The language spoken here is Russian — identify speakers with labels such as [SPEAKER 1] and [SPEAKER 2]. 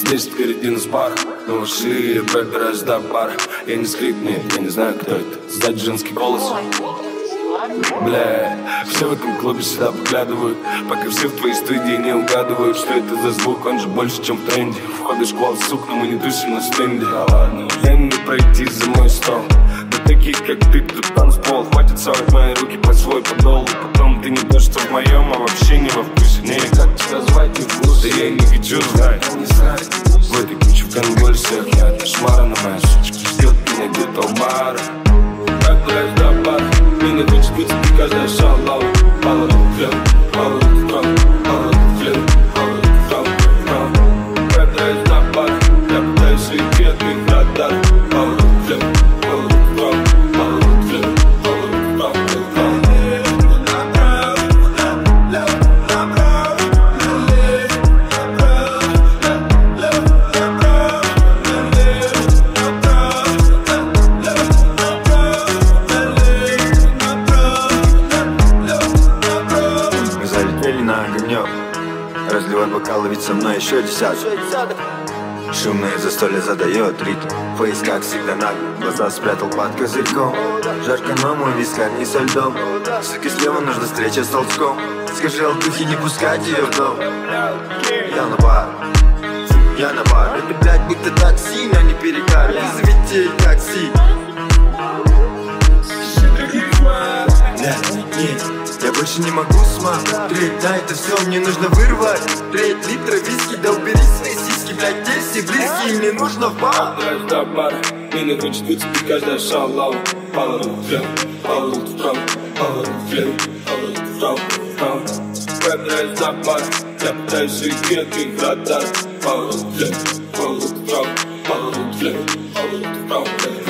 [SPEAKER 1] здесь впереди нас пара. Но уши пробираюсь до пара. Я не скрип, нет, я не знаю, кто это. Сзади женский голос. Бля, все в этом клубе сюда поглядывают, пока все в твоей студии не угадывают, что это за звук, он же больше, чем в тренде. Входишь в класс, сук, но мы не тусим на стенде. Я не пройти за мой стол. Да таких, как ты, тут танцпол. Хватит совать мои руки под свой подол. Потом ты не то, что в моем, а вообще не во вкусе. Не, как тебя звать, не вкус. Да я не хочу знать, не знаю. В этой куче в конвульсиях я кошмара, но моя сучка ждет меня где-то у бара. Пробираюсь до бара. Меня хочет выцепить каждая шалава. Палат флёр, палат флёр, палат флёр, палат флёр. Пробираюсь до бара. Я пытаюсь уйти от их радар. Палат флёр, палат флёр, палат флёр, палат флёр.
[SPEAKER 2] Разливай бокалы, ведь со мной еще десяток. Шумное застолье задает ритм. Фейс, как всегда, нагло, глаза спрятал под козырьком. Жарко, но мой вискарь не со льдом. Сука, слева нужна встреча с толчком. Скажи Алтухе не пускать ее в дом. Я на бар, это, блядь, будто такси, но не перекар. Вызовите такси. Я больше не могу смотреть на это все, мне нужно вырвать 3 литра виски, да убери свои сиськи, блядь, здесь все близкие, мне нужно в бар.
[SPEAKER 1] Пробираюсь до бара, меня хочет выцепить каждая шалава. Палат флёр, палат флёр, палат флёр, палат флёр. Пробираюсь до бара, я пытаюсь уйти от их радар. Палат флёр, палат флёр, палат флёр, палат флёр.